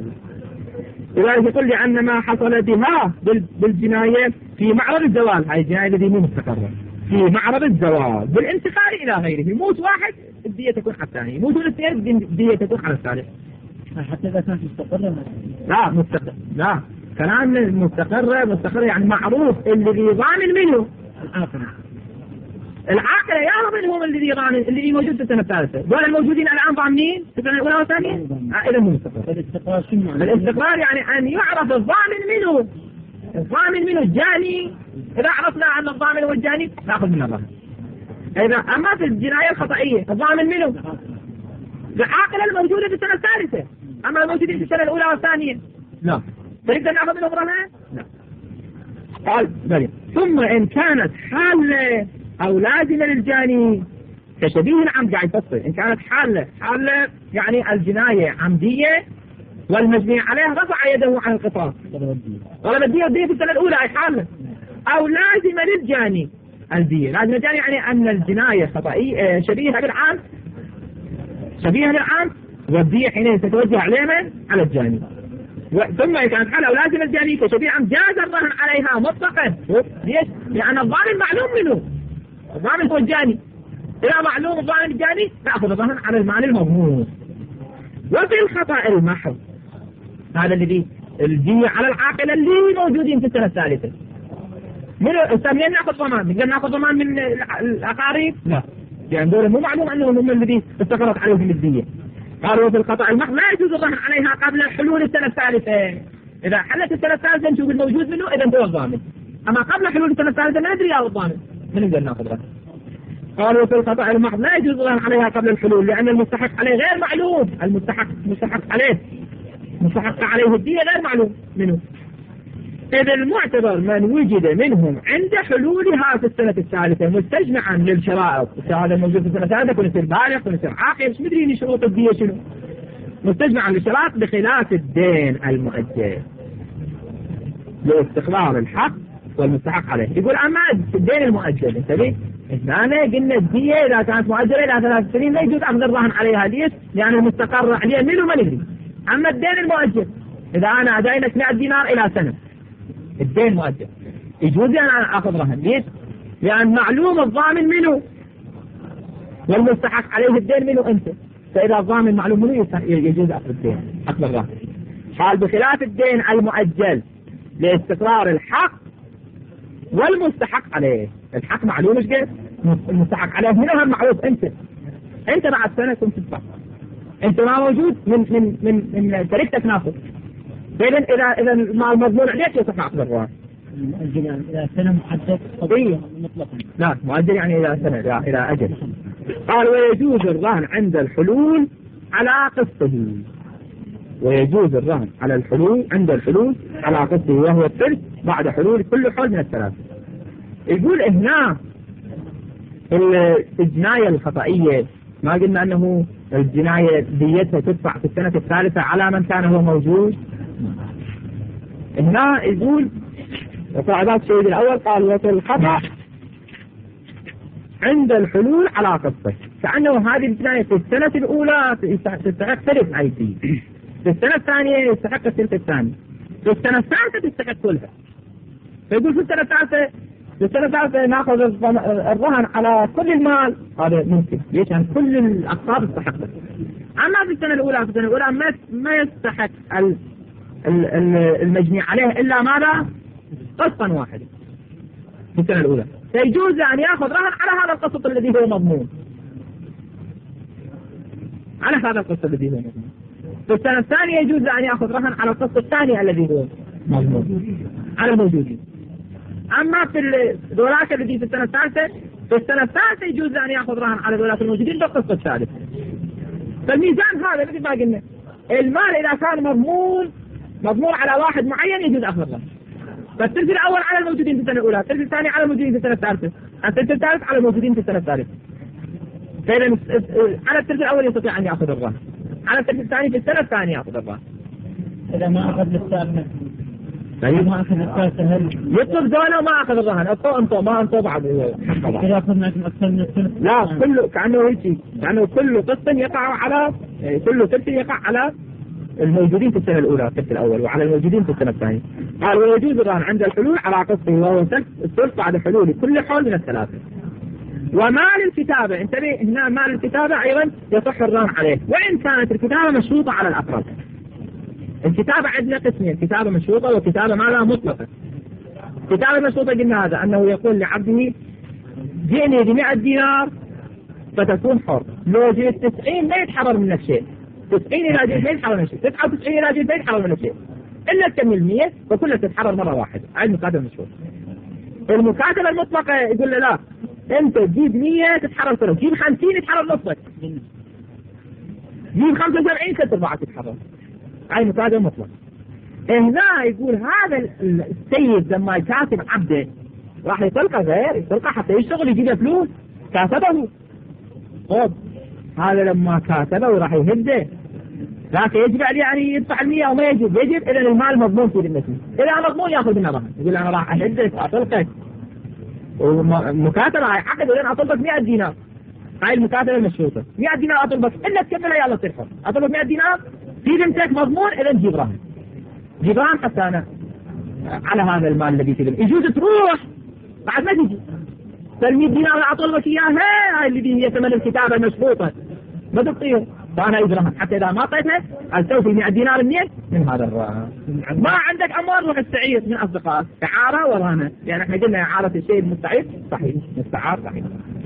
لذلك يقول لي أن ما حصل بها بالجناية في معرض الزوال، هاي الجناية التي مو مستقرة في معرض الزوال بالانتقال إلى غيره، موت واحد الدية تكون على الثاني، موت الاثنين الدية تكون على الثالث. حتى إذا كانت مستقرة؟ لا مستقر، لا كلام مستقرة مستقرة يعني معروف الذي ضامن منه العاقلة. العاقلة يا منهم الذي ضامن اللي موجود في السنة الثالثة، دول الموجودين الآن ضامنين في السنة الأولى والثانية. آه إذا مو مستقر. الاستقرار شنو؟ الاستقرار يعني أن يعرف الضامن منه، الضامن منه الجاني. إذا عرفنا أن الضامن هو الجاني نأخذ من الرهن. إذا أما في الجناية الخطأية الضامن منه العاقلة الموجودة في السنة الثالثة، أما الموجودين في السنة الأولى والثانية لا، فنقدر نأخذ منهم رهن؟ لا. قال بلي. ثم إن كانت حالة أو لازمة للجاني كشبيه عمد، قاعد يفصل إن كانت حالة حالة يعني الجناية عمدية والمجني عليه رفع يده عن القصاص طلب الدية الدية في السنة الأولى أي حالة، أو لازمة للجاني الدية. لازم للجاني يعني أن الجناية خطأية شبيهة بالعام شبيهة بالعام والدية حينئذ تتوجه عليه من؟ على الجاني. ثم إذا كانت حالة أو لازمة الجاني كشبيه عم جاز الرهن عليها مطلقا. ليش؟ لأن الضامن معلوم منه، الضامن هو الجاني. إذا معلوم الضامن الجاني نأخذ الرهن على المال المضمون. وفي الخطأ المحض هذا الذي الدية على العاقلة اللي موجودين في السنة الثالثة، من منين نأخذ ضمان؟ نقدر نأخذ ضمان من الأقارب؟ لا، يعني دول مو معلوم أنهم هم الذي استقرت عليهم الدية. قالوا في الخطأ المحض لا يجوز الرهن عليها قبل حلول السنة الثالثة. إذا حلت السنة الثالثة نشوف الموجود منه إذا هو الضامن، أما قبل حلول السنة الثالثة ما ندري يا الضامن من نقدر نأخذ رهن. قالوا في الخطأ المحض لا يجوز الرهن عليها قبل الحلول لأن المستحق عليه غير معلوم، المستحق مستحق عليه مستحق عليه الدية غير معلوم منه. إذا المعتبر من وجد منهم عند حلولها في السنة الثالثة مستجمعا للشرائط، هذا الموجود في السنة الثالثة كن يصير بالغ كن يصير عاقل، مش مدري شروط الدية شنو، مستجمعا للشرائط بخلاف الدين المؤجل لاستقرار الحق والمستحق عليه. يقول أما الدين المؤجل انتبه، احنا قلنا الدية إذا كانت مؤجلة إلى ثلاث سنين لا يجوز أخذ الرهن عليها، ليش؟ يعني المستقر عليه منه ما ندري. أما الدين المؤجل إذا أنا أدينك مئة دينار إلى سنة، الدين مؤجل يجوز لي أنا أخذ رهن، ليش؟ لأن معلوم الضامن منه والمستحق عليه الدين منه أنت، فإذا الضامن معلوم منه يجوز أخذ الدين أخذ الرهن. قال بخلاف الدين المؤجل لاستقرار الحق والمستحق عليه. الحق معلوم ايش قد؟ المستحق عليه هنا هم معروف، أنت أنت بعد سنة كنت تدفع، أنت ما موجود من من من من شركتك ناخذ. إذا إذا إذا المال مضمون عليك يصح أخذ الرهن. مؤجل إلى سنة محدد قضية مطلقا. لا مؤجل يعني إلى سنة إلى إلى أجل. قال ويجوز الرهن عند الحلول على قسطه، ويجوز الرهن على الحلول عند الحلول على قسطه وهو الثلث بعد حلول كل حول من الثلاثة. يقول هنا الجناية الخطأية ما قلنا أنه الجناية ديتها تدفع في السنة الثالثة على من كان هو موجود. هنا يقول وفعلات الشهيد الأول قال وفي الخطأ عند الحلول على قسطه، كأنه هذه الجناية في السنة الأولى تستحق ثلث عيسي، في السنة الثانية يستحق الثلث الثاني، في السنة الثالثة تستحق كلها. فيقول في السنة الثالثة في السنة الثالثة ناخذ الرهن على كل المال، هذا ممكن. ليش؟ يعني كل الأقساط تستحقه. أما في السنة الأولى في السنة الأولى ما ما يستحق المجني عليه إلا ماذا؟ قسطا واحدا في السنة الأولى، فيجوز أن يأخذ رهن على هذا القسط الذي هو مضمون، على هذا القسط الذي هو مضمون. في السنة الثانية يجوز أن يأخذ رهن على القسط الثاني الذي هو مضمون على الموجودين. أما في الولاك الذي في السنة الثالثة في السنة الثالثة يجوز أن يأخذ رهن على الولاك الموجودين بالقسط الثالث. فالميزان هذا مثل ما قلنا، المال إذا كان مضمون مضمون على واحد معين يجوز أخذ رهن. فالثلث الأول على الموجودين في السنة الأولى، الثلث الثاني على الموجودين في السنة الثالثة، الثلث الثالث على الموجودين في السنة الثالثة. فإذا على الثلث الأول يستطيع أن يأخذ الرهن، على الثلث الثاني في السنة الثانية يأخذ الرهن. إذا ما أخذ الثالثة طيب ما أخذ الثالثة هل يطلب دولة وما أخذ الرهن، أنتوا أنتوا ما أنتوا بعض. إذا أخذنا أكثر من الثلث لا، كله كأنه هيك، كأنه كل قسط يقع على كل ثلث يقع على الموجودين في السنة الأولى الثلث الأول، وعلى الموجودين في السنة الثانية. قال ويجوز الرهن عند الحلول على قسطه، وهو الثلث بعد حلول كل حول من الثلاثة. ومال الكتابة، انتبه هنا مال الكتابة أيضا يصح الرهن عليه، وإن كانت الكتابة مشروطة على الأقرب. الكتابة عندنا قسمين، كتابة مشروطة وكتابة مالها مطلقة. كتابة مشروطة قلنا هذا أنه يقول لعبده جئني بمئة دينار فتكون حر، لو جئت تسعين ما يتحرر منك شيء، تسعين إلى جئت ما يتحرر منك شيء، تسعة وتسعين إلى جئت ما يتحرر منك شيء، إلا تكمل مية فكلها تتحرر مرة واحدة. هذه المكاتبة المشروطة. المكاتبة المطلقة يقول له لا، أنت تجيب مية تتحرر ثلث، جيب خمسين يتحرر نصك، جيب خمسة وسبعين ست أربعة تتحرر. هاي مكاتبة مطلقة. هنا يقول هذا السيد لما يكاتب عبده راح يطلقه غير، يطلقه حتى يشتغل يجيب فلوس، كاتبه. طب هذا لما كاتبه وراح يهده، لكن يجب عليه أن يدفع المية وما يجب، يجب إذا المال مضمون في ذمته، إذا مضمون يأخذ منه رهن، يقول أنا راح أهدك أطلقك، ومكاتبة هاي عقد وين أطلبك مئة دينار. هاي المكاتبة المشروطة، مئة دينار أطلبك إلا تكملها يلا ترحل، أطلبك مئة دينار في ذمتك مضمون، إذا جيب رهن، جيب رهن حتى أنا على هذا المال الذي في ذمتك. يجوز تروح بعد ما تجي فالمئة دينار اللي أطلبك إياها هاي اللي هي ثمن الكتابة المشروطة ما تطير، فأنا يجرهن حتى إذا ما أعطيتها ألتوفي مئة دينار منين؟ من هذا الرهن. ما عندك أموال روح استعير من أصدقائك، إعارة ورهنة، يعني احنا قلنا إعارة الشيء المستعير صحيح، مستعار صحيح.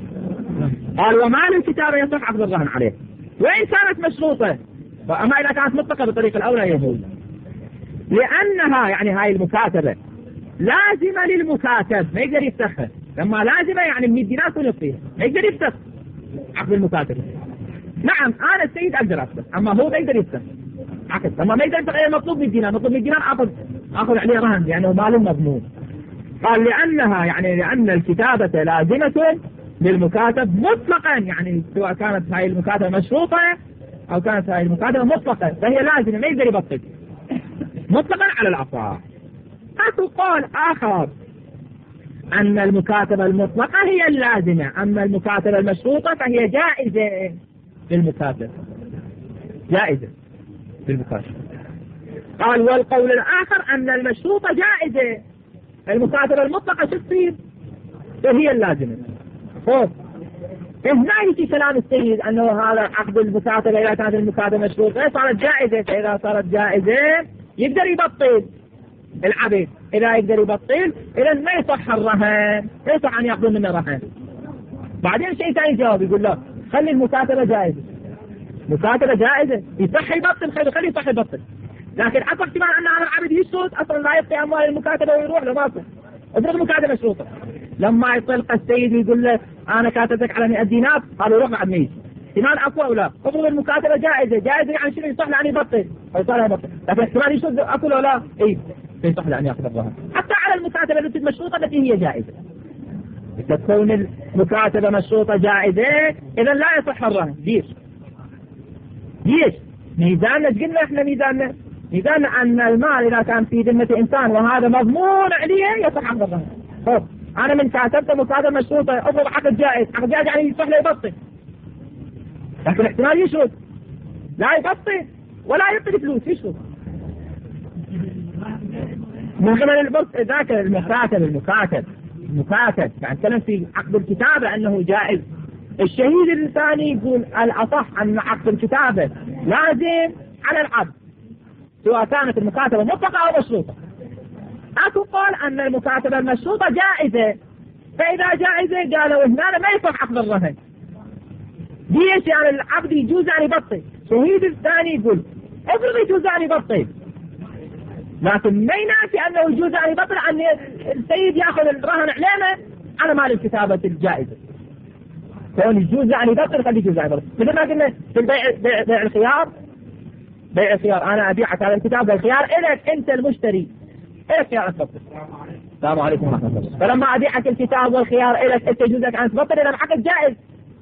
قال ومال الكتابة يصح أخذ الرهن عليه، وإن كانت مشروطة، فأما إذا كانت مطلقة بالطريقة الأولى يجوز، لأنها يعني هاي المكاتبة لازمة للمكاتب ما يقدر يفتخها، لما لازمة يعني مئة دينار كل يصير ما يقدر يفتخ عقد المكاتبة. نعم أنا السيد أقدر أفتخ، أما هو ما يقدر يفتخ عقد، لما ما يقدر يفتخ مطلوب مئة دينار، مطلوب مئة دينار أخذ أخذ عليه رهن لأنه مال مضمون. قال لأنها يعني لأن الكتابة لازمة للمكاتب مطلقا، يعني سواء كانت هاي المكاتبة مشروطة أو كانت هاي المكاتبة مطلقة فهي لازمة ما يقدر يبطل مطلقا على الأصح. أكو قول آخر أن المكاتبة المطلقة هي اللازمة، أما المكاتبة المشروطة فهي جائزة للمكاتب، جائزة للمكاتب. قال والقول الآخر أن المشروطة جائزة، المكاتبة المطلقة شو تصير؟ هي اللازمة. خوف هنا يجي كلام السيد أنه هذا عقد المكاتبة إذا كانت المكاتبة مشروطة صارت جائزة، فإذا صارت جائزة يقدر يبطل العبيد، إذا يقدر يبطل إذا ما يصح الرهن، ما يصح أن يأخذ منه رهن. بعدين شيء ثاني جواب يقول له خلي المكاتبة جائزة، مكاتبة جائزة يصح يبطل، خلي خلي يصح يبطل، لكن حتى احتمال أن هذا العبد يشرط أصلا لا يبقي أموال المكاتبة ويروح له ماكو، افرض المكاتبة مشروطة، لما يطلق السيد ويقول له أنا كاتبتك على مئة دينار قالوا روح بعد مية، احتمال أقوى أو لا، افرض المكاتبة جائزة، جائزة يعني شنو يصح له أن يبطل، يصح له يبطل، لكن احتمال يشرط أكل ولا لا، إيه يصح له أن يأخذ الرهن، حتى على المكاتبة التي مشروطة التي هي جائزة. تكون المكاتبة مشروطة جائزة إذا لا يصح الرهن. ليش؟ ليش؟ ميزاننا قلنا احنا ميزاننا ميزاننا أن المال إذا كان في ذمة إنسان وهذا مضمون عليه يصح أخذ الرهن. طب أنا من كاتبت مكاتبة مشروطة أفرض عقد جائز، عقد جائز يعني يصح له يبطل، لكن احتمال يشرط لا يبطل ولا يعطي فلوس، يشرط من قبل البط ذاك المكاتب المكاتب مكاتب، يعني نتكلم في عقد الكتابة أنه جائز. الشهيد الثاني يقول الأصح أن عقد الكتابة لازم على العبد سواء كانت المكاتبة مطلقة أو مشروطة. أكو قال أن المكاتبة المشروطة جائزة، فإذا جائزة قالوا هنا ما يصح عقد الرهن. ليش؟ يعني العبد يجوز أن يبطل. الشهيد الثاني يقول افرض يجوز أن يبطل، لكن ما ينافي أنه يجوز أن يبطل أن السيد يأخذ الرهن علامة على مال الكتابة الجائزة. فهو يجوز أن يبطل قد يجوز أن يبطل. مثل ما قلنا في البيع بيع, بيع الخيار، بيع الخيار أنا أبيعك على الكتاب والخيار إلك أنت المشتري، إلك خيار أن تبطل. السلام عليكم ورحمة الله. فلما أبيعك الكتاب والخيار إلك أنت يجوز لك أن تبطل إذا العقد جائز.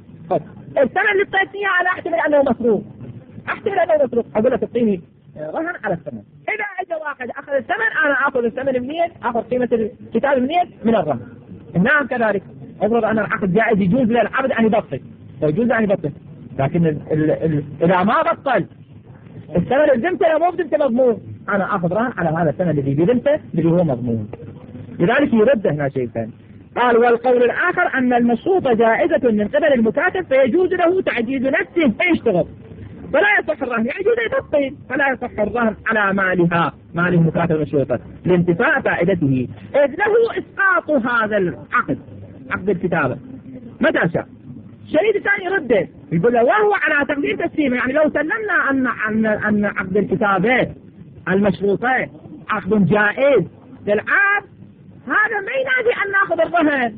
الثمن اللي اعطيتني إياه أنا أحتمل أنه مسروق، أحتمل أنه مسروق، أقول لك تعطيني رهن على الثمن. إذا أجى واحد أخذ الثمن أنا أخذ الثمن منين؟ أخذ قيمة الكتاب منين؟ من الرهن. نعم كذلك. أفرض أن العقد جائز يجوز للعبد أن يبطل، يجوز أن يبطل، لكن ال ال ال إذا ما بطل الثمن الذمته لو مو بذمته مضمون، أنا أخذ رهن على هذا الثمن الذي بذمته اللي هو مضمون. لذلك يرد هنا شيء ثاني. قال والقول الآخر أن المشروطة جائزة من قبل المكاتب فيجوز له تعجيز نفسه فيشتغل فلا يصح الرهن، يعني يجوز يبطل فلا يصح الرهن على مالها، مال المكاتب المشروطة لانتفاء فائدته، إذ له إسقاط هذا العقد، عقد الكتابة متى شاء. الشريط الثاني يرده يقول له وهو على تقدير تسليمه، يعني لو سلمنا أن أن أن عقد الكتابة المشروطة عقد جائز للعبد، هذا ما ينادي أن نأخذ الرهن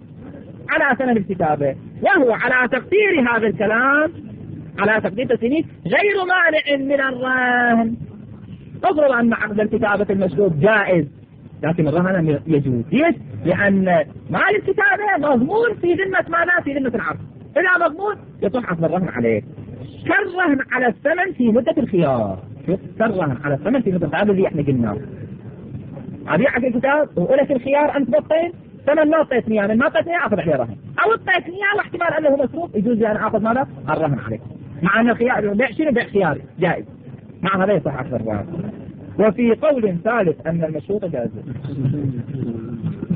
على ثمن الكتابة، وهو على تقدير هذا الكلام على تقدير تسليمه غير مانع من الرهن. تفرض أن عقد الكتابة المشروط جائز لكن الرهن يجوز. ليش؟ لأن مال الكتابة مضمون في ذمة ماذا؟ في ذمة العقد. إذا مضمون يصح عقد الرهن عليه. كالرهن على الثمن في مدة الخيار. كالرهن على الثمن في مدة الخيار اللي احنا قلناه. أبيعك الكتاب وقلت الخيار أنت بطين ثمن ما اعطيتني، يعني ما اعطيتني أخذ عليه رهن، أو اعطيتني واحتمال أنه مسروق يجوز لي أنا أخذ ماذا؟ الرهن عليه. مع أن الخيار بيع شنو؟ بيع خياري جائز، مع هذا يصح عقد الرهن. وفي قول ثالث أن المشروط جائز.